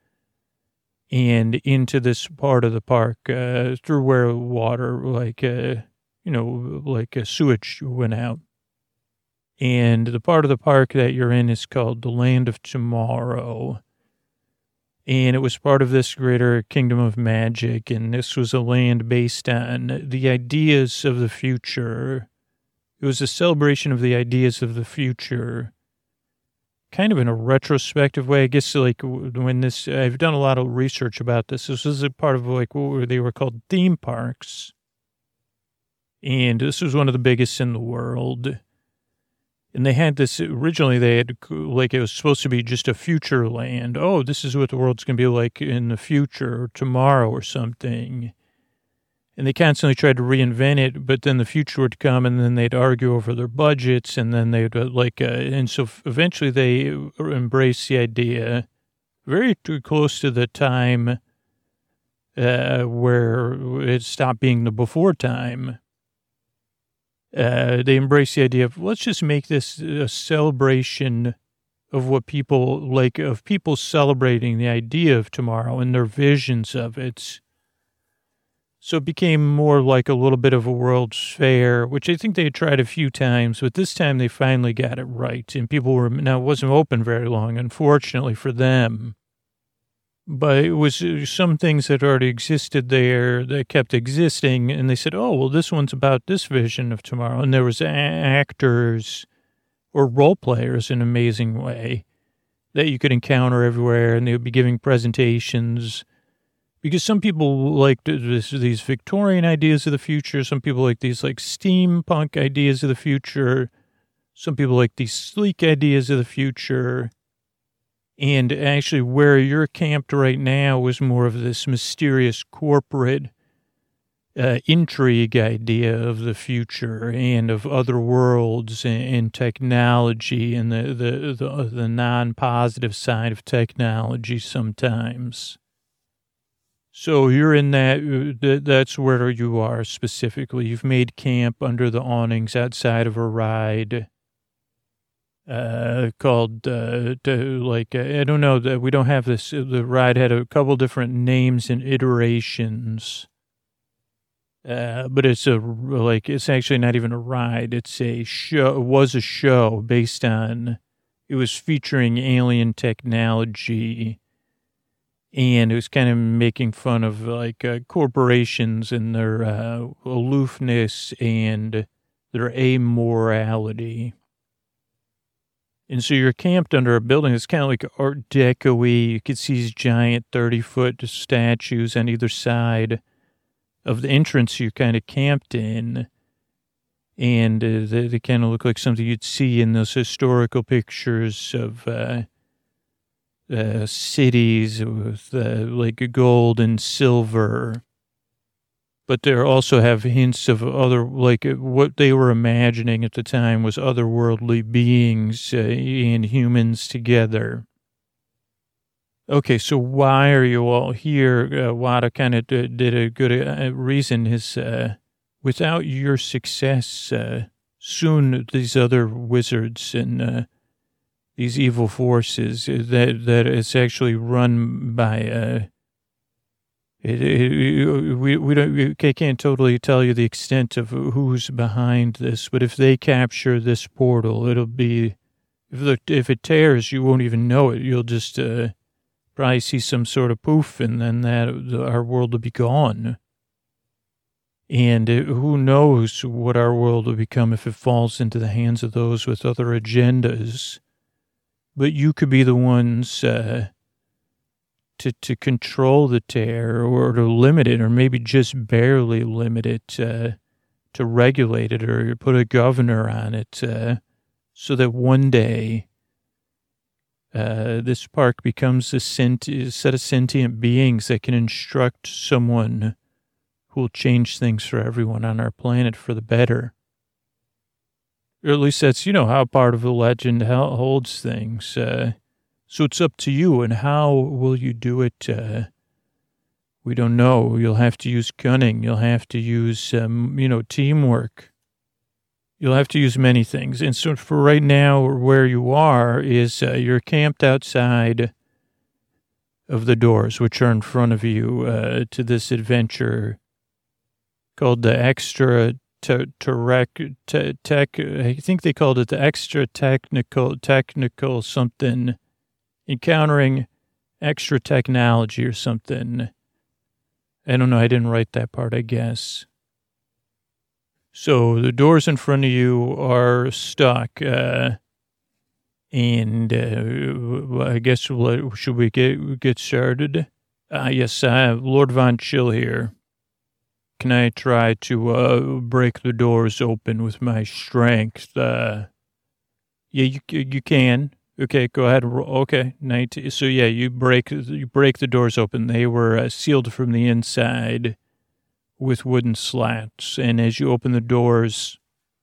and into this part of the park through where water, like a sewage went out. And the part of the park that you're in is called the Land of Tomorrow. And it was part of this greater kingdom of magic. And this was a land based on the ideas of the future. It was a celebration of the ideas of the future, kind of in a retrospective way. I guess, like, when this, I've done a lot of research about this. This was a part of, like, what they were called theme parks. And this was one of the biggest in the world. And they had this, originally they had, like, it was supposed to be just a future land. Oh, this is what the world's going to be like in the future, or tomorrow or something. And they constantly tried to reinvent it, but then the future would come and then they'd argue over their budgets, and then they'd and so eventually they embraced the idea very close to the time where it stopped being the before time. They embrace the idea of, let's just make this a celebration of what people like, of people celebrating the idea of tomorrow and their visions of it. So it became more like a little bit of a World's Fair, which I think they had tried a few times, but this time they finally got it right. And people were, now it wasn't open very long, unfortunately for them. But it was some things that already existed there that kept existing. And they said, oh, well, this one's about this vision of tomorrow. And there was actors or role players in an amazing way that you could encounter everywhere. And they would be giving presentations. Because some people like these Victorian ideas of the future. Some people like these like steampunk ideas of the future. Some people like these sleek ideas of the future. And actually where you're camped right now was more of this mysterious corporate intrigue idea of the future and of other worlds and technology and the non-positive side of technology sometimes. So you're in that's where you are specifically. You've made camp under the awnings outside of a ride called, I don't know, that we don't have this. The ride had a couple different names and iterations. But it's actually not even a ride. It's a show. It was a show based on, it was featuring alien technology. And it was kind of making fun of corporations and their aloofness and their amorality. And so you're camped under a building that's kind of like Art Deco-y. You could see these giant 30-foot statues on either side of the entrance you're kind of camped in. And they kind of look like something you'd see in those historical pictures of cities with gold and silver, but they also have hints of other, what they were imagining at the time was otherworldly beings and humans together. Okay, so why are you all here? Wada kind of did a good reason is without your success, soon these other wizards and these evil forces that it's actually run by, we can't totally tell you the extent of who's behind this, but if they capture this portal, it'll be, if it tears, you won't even know it. You'll just probably see some sort of poof, and then our world will be gone. And who knows what our world will become if it falls into the hands of those with other agendas. But you could be the ones to control the tear or to limit it, or maybe just barely limit it, to regulate it or put a governor on it, so that one day this park becomes a set of sentient beings that can instruct someone who will change things for everyone on our planet for the better. Or at least that's, how part of the legend holds things. So it's up to you, and how will you do it? We don't know. You'll have to use cunning. You'll have to use, teamwork. You'll have to use many things. And so for right now, where you are is you're camped outside of the doors, which are in front of you, to this adventure called the Extra I think they called it the Extra Technical something, encountering extra technology or something. I don't know. I didn't write that part, I guess. So the doors in front of you are stuck, and I guess should we get started? Yes, I have Lord Von Chill here. Can I try to break the doors open with my strength? Yeah, you can. Okay, go ahead. Okay, 19. So yeah, you break the doors open. They were sealed from the inside with wooden slats, and as you open the doors,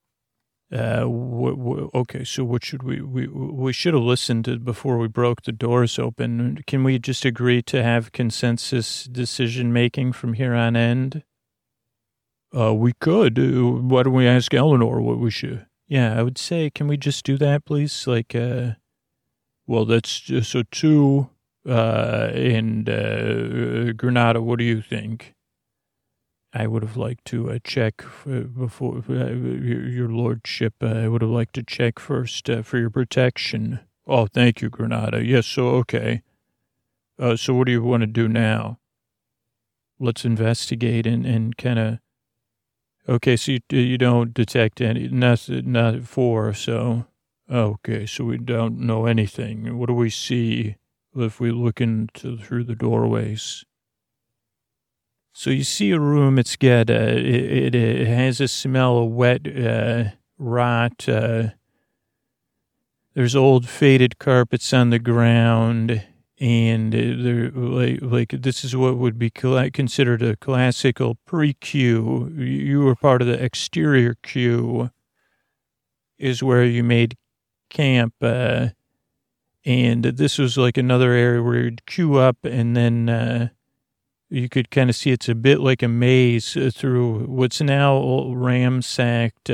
okay. So what should we should have listened to before we broke the doors open. Can we just agree to have consensus decision making from here on end? We could. Why don't we ask Eleanor what we should? Yeah, I would say, can we just do that, please? Well, that's just so two, and Granada, what do you think? I would have liked to check before your lordship. I would have liked to check first for your protection. Oh, thank you, Granada. Yes, so okay. So what do you want to do now? Let's investigate and kind of. Okay, so you don't detect any, not four, so, okay, so we don't know anything. What do we see if we look through the doorways? So you see a room, it's got, it has a smell of wet, rot, there's old faded carpets on the ground, And they're like this is what would be considered a classical pre-queue. You were part of the exterior queue, is where you made camp. And this was like another area where you'd queue up, and then you could kind of see it's a bit like a maze through what's now ransacked.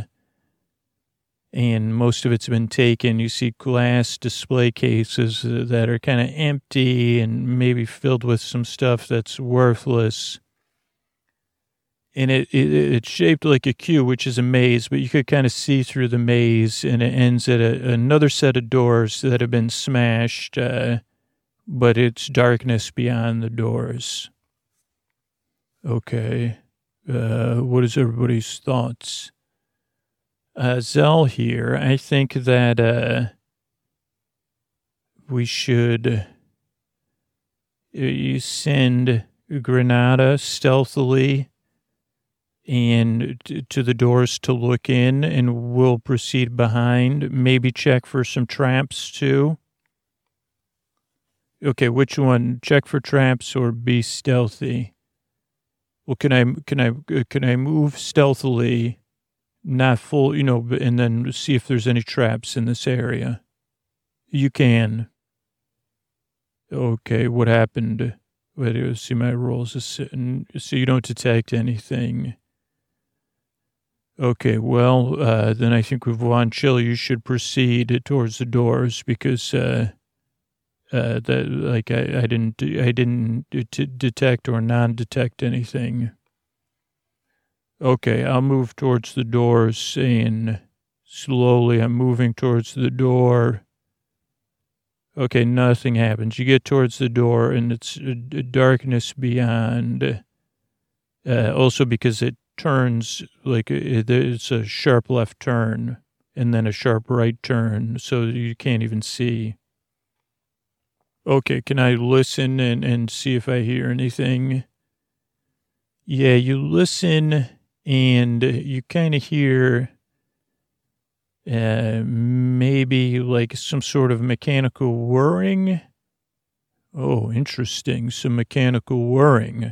And most of it's been taken. You see glass display cases that are kind of empty and maybe filled with some stuff that's worthless. And it's shaped like a queue, which is a maze, but you could kind of see through the maze, and it ends at another set of doors that have been smashed, but it's darkness beyond the doors. Okay. What is everybody's thoughts? Zell here, I think that we should you send Granada stealthily and to the doors to look in, and we'll proceed behind. Maybe check for some traps too. Okay, which one? Check for traps or be stealthy? Well, can I move stealthily? Not full, and then see if there's any traps in this area. You can. Okay, what happened? Wait, see my rolls. So you don't detect anything. Okay, well, then I think with Von Chill, you should proceed towards the doors, because I didn't detect or non-detect anything. Okay, I'll move towards the doors, and slowly I'm moving towards the door. Okay, nothing happens. You get towards the door, and it's darkness beyond. Also because it turns, like it's a sharp left turn, and then a sharp right turn, so you can't even see. Okay, can I listen and see if I hear anything? Yeah, you listen, and you kind of hear maybe like some sort of mechanical whirring. Oh, interesting. Some mechanical whirring.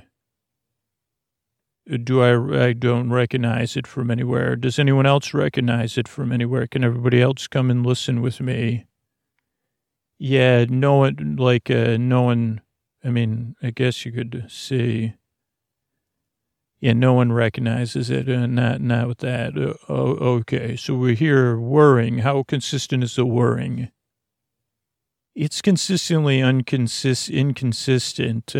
I don't recognize it from anywhere. Does anyone else recognize it from anywhere? Can everybody else come and listen with me? Yeah, no one, I mean, I guess you could see. Yeah, no one recognizes it, not with that. Okay, so we hear whirring. How consistent is the whirring? It's consistently inconsistent.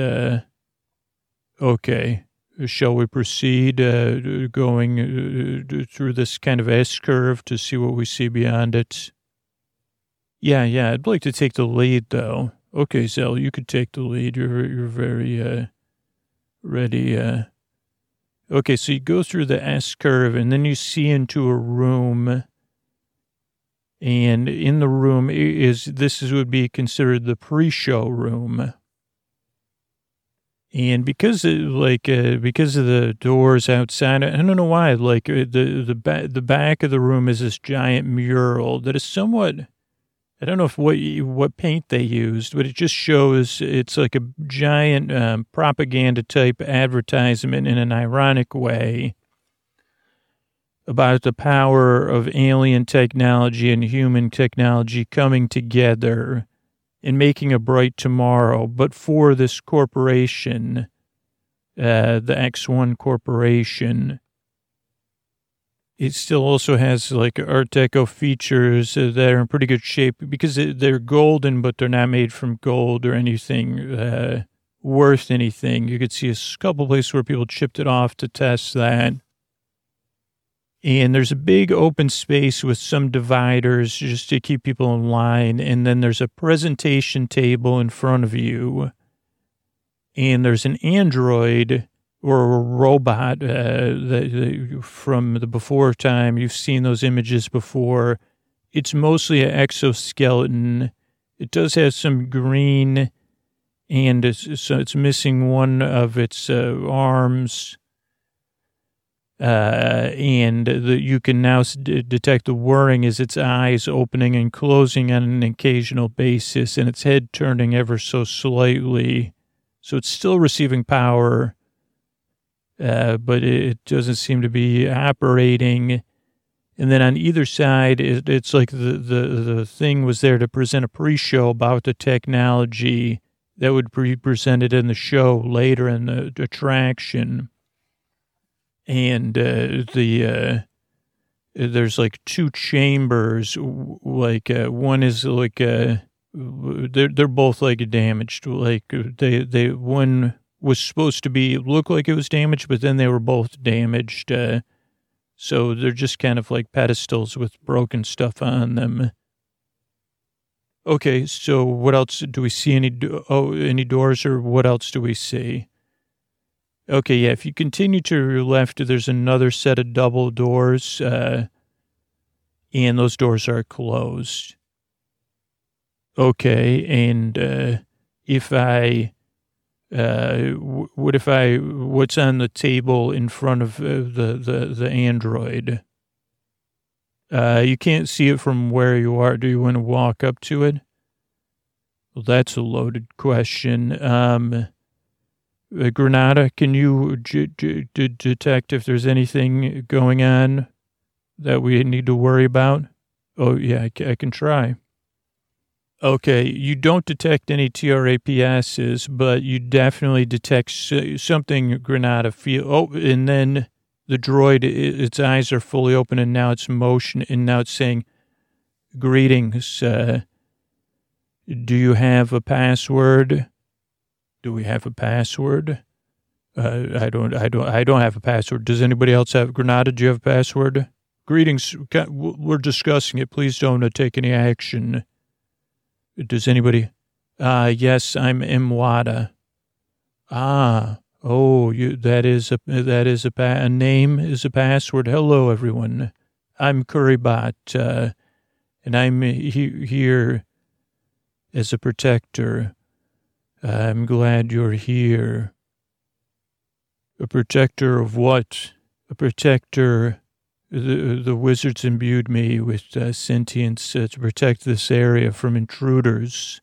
Okay, shall we proceed going through this kind of S-curve to see what we see beyond it? Yeah, I'd like to take the lead, though. Okay, Zell, you could take the lead. You're very ready. Okay, so you go through the S-curve, and then you see into a room, and in the room would be considered the pre-show room. And because of the doors outside, I don't know why, like the back of the room is this giant mural that is somewhat, I don't know what paint they used, but it just shows it's like a giant propaganda type advertisement in an ironic way about the power of alien technology and human technology coming together and making a bright tomorrow. But for this corporation, the X1 Corporation, it still also has like Art Deco features that are in pretty good shape because they're golden, but they're not made from gold or anything worth anything. You could see a couple places where people chipped it off to test that. And there's a big open space with some dividers just to keep people in line. And then there's a presentation table in front of you. And there's an android or a robot from the before time. You've seen those images before. It's mostly an exoskeleton. It does have some green, and it's missing one of its arms. and you can now detect the whirring as its eyes opening and closing on an occasional basis, and its head turning ever so slightly. So it's still receiving power, but it doesn't seem to be operating. And then on either side, it's like the thing was there to present a pre-show about the technology that would be presented in the show later in the attraction. And there's like two chambers, like one is like they're both like damaged. Like they one was supposed to look like it was damaged, but then they were both damaged. So they're just kind of like pedestals with broken stuff on them. Okay, so what else do we see? Any doors, or what else do we see? Okay, yeah, if you continue to your left, there's another set of double doors, and those doors are closed. Okay, and what's on the table in front of the android? You can't see it from where you are. Do you want to walk up to it? Well, that's a loaded question. Granada, can you detect if there's anything going on that we need to worry about? Oh, yeah, I can try. Okay, you don't detect any TRAPSs, but you definitely detect something Granada feel. Oh, and then the droid, its eyes are fully open, and now it's motion, and now it's saying, "Greetings. Do you have a password?" Do we have a password? I don't have a password. Does anybody else have? Granada, do you have a password? Greetings. We're discussing it. Please don't take any action. Does anybody? Yes, I'm Mwada. That is a name is a password. Hello, everyone. I'm Currybot, and I'm here as a protector. I'm glad you're here. A protector of what? A protector. The wizards imbued me with sentience to protect this area from intruders.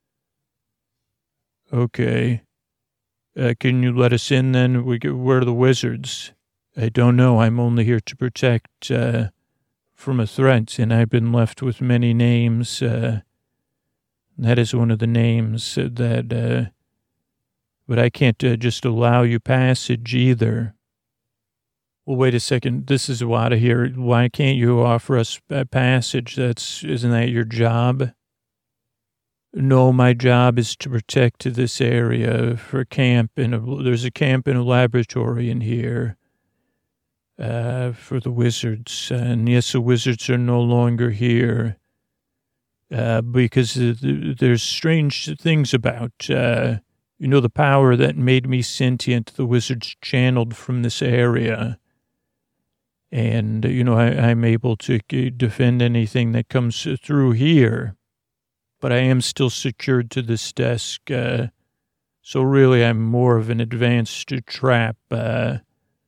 Okay. Can you let us in then? Where are the wizards? I don't know. I'm only here to protect from a threat, and I've been left with many names. That is one of the names but I can't just allow you passage either. Well, wait a second. This is Wada here. Why can't you offer us a passage? Isn't that your job? No, my job is to protect this area for camp, and there's a camp and a laboratory in here for the wizards. And yes, the wizards are no longer here. Because there's strange things about, the power that made me sentient, the wizards channeled from this area. And, I'm able to defend anything that comes through here. But I am still secured to this desk. So really, I'm more of an advanced trap. But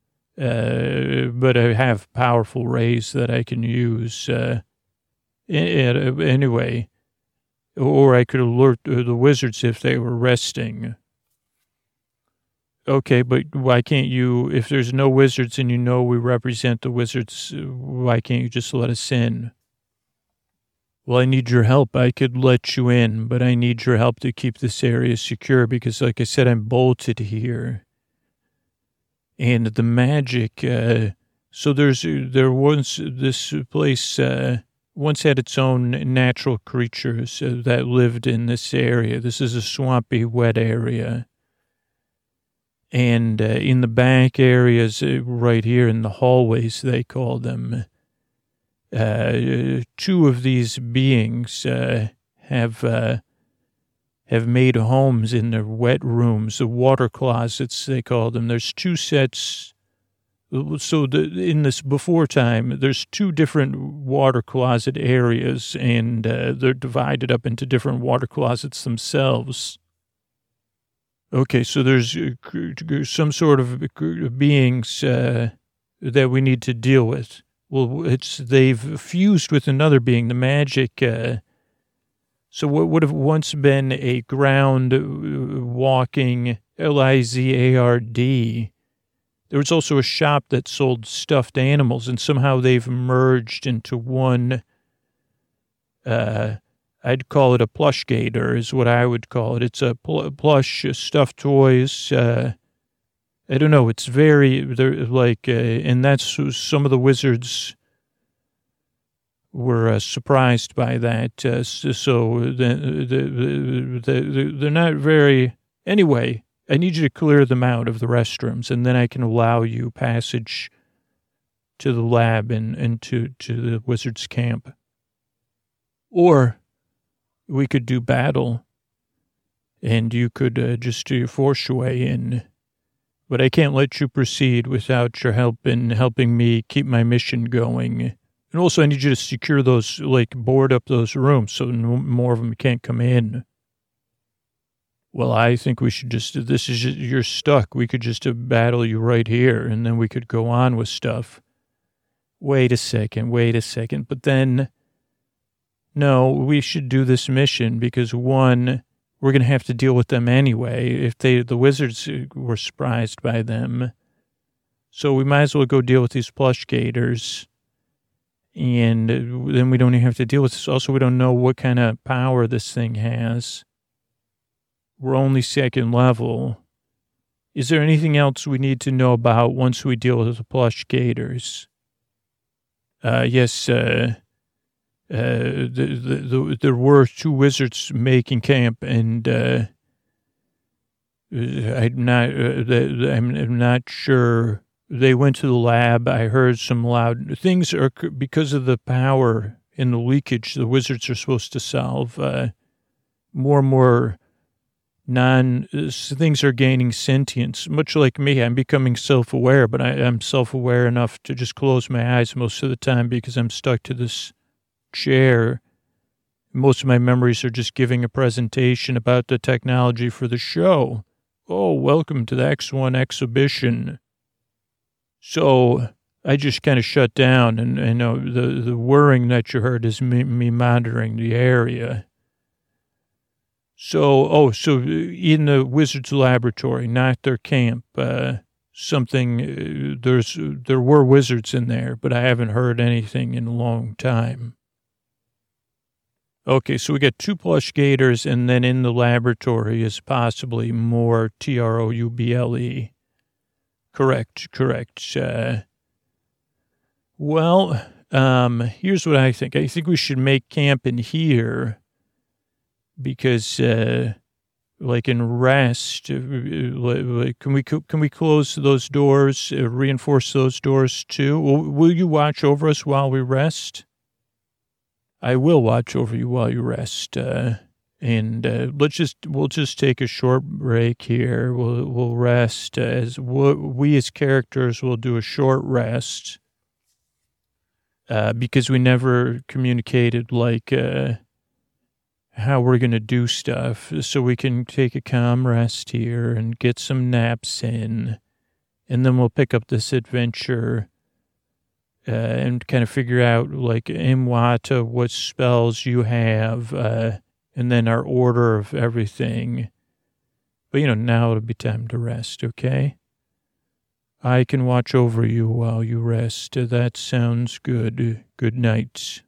I have powerful rays that I can use. Anyway, or I could alert the wizards if they were resting. Okay, but why can't you, if there's no wizards and we represent the wizards, why can't you just let us in? Well, I need your help. I could let you in, but I need your help to keep this area secure because, like I said, I'm bolted here. And the magic, so there was this place, once had its own natural creatures that lived in this area. This is a swampy, wet area. And in the back areas, right here in the hallways, they call them, two of these beings have made homes in their wet rooms, the water closets, they call them. There's two sets. So in this before time, there's two different water closet areas, and they're divided up into different water closets themselves. Okay, so there's some sort of beings that we need to deal with. Well, they've fused with another being, the magic. So what would have once been a ground walking Lizard, there was also a shop that sold stuffed animals, and somehow they've merged into one. I'd call it a plush gator is what I would call it. It's a plush stuffed toys. I don't know. It's they're like, and that's some of the wizards were surprised by that. So they're not very, anyway, I need you to clear them out of the restrooms, and then I can allow you passage to the lab and to the wizard's camp. Or we could do battle, and you could just force your way in. But I can't let you proceed without your help in helping me keep my mission going. And also, I need you to secure those, like, board up those rooms so more of them can't come in. Well, I think we should you're stuck. We could just battle you right here, and then we could go on with stuff. Wait a second. But then, no, we should do this mission because, one, we're going to have to deal with them anyway if the wizards were surprised by them. So we might as well go deal with these plush gators. And then we don't even have to deal with this. Also, we don't know what kind of power this thing has. We're only second level. Is there anything else we need to know about once we deal with the plush gators? Yes, there were two wizards making camp, and I'm not sure. They went to the lab. I heard some loud things because of the power in the leakage. The wizards are supposed to solve more and more things are gaining sentience, much like me. I'm becoming self-aware, but I'm self-aware enough to just close my eyes most of the time because I'm stuck to this chair. Most of my memories are just giving a presentation about the technology for the show. Oh, welcome to the X1 exhibition. So I just kind of shut down, and I know the whirring that you heard is me monitoring the area. So in the wizard's laboratory, not their camp, there were wizards in there, but I haven't heard anything in a long time. Okay, so we got two plush gators, and then in the laboratory is possibly more Trouble. Correct. Here's what I think. I think we should make camp in here because, like in rest, can we close those doors, reinforce those doors too? Will you watch over us while we rest? I will watch over you while you rest. And we'll just take a short break here. We'll rest we as characters will do a short rest, because we never communicated how we're going to do stuff. So we can take a calm rest here and get some naps in, and then we'll pick up this adventure, and kind of figure out Imwata, what spells you have, and then our order of everything. But, now it'll be time to rest, okay? I can watch over you while you rest. That sounds good. Good night.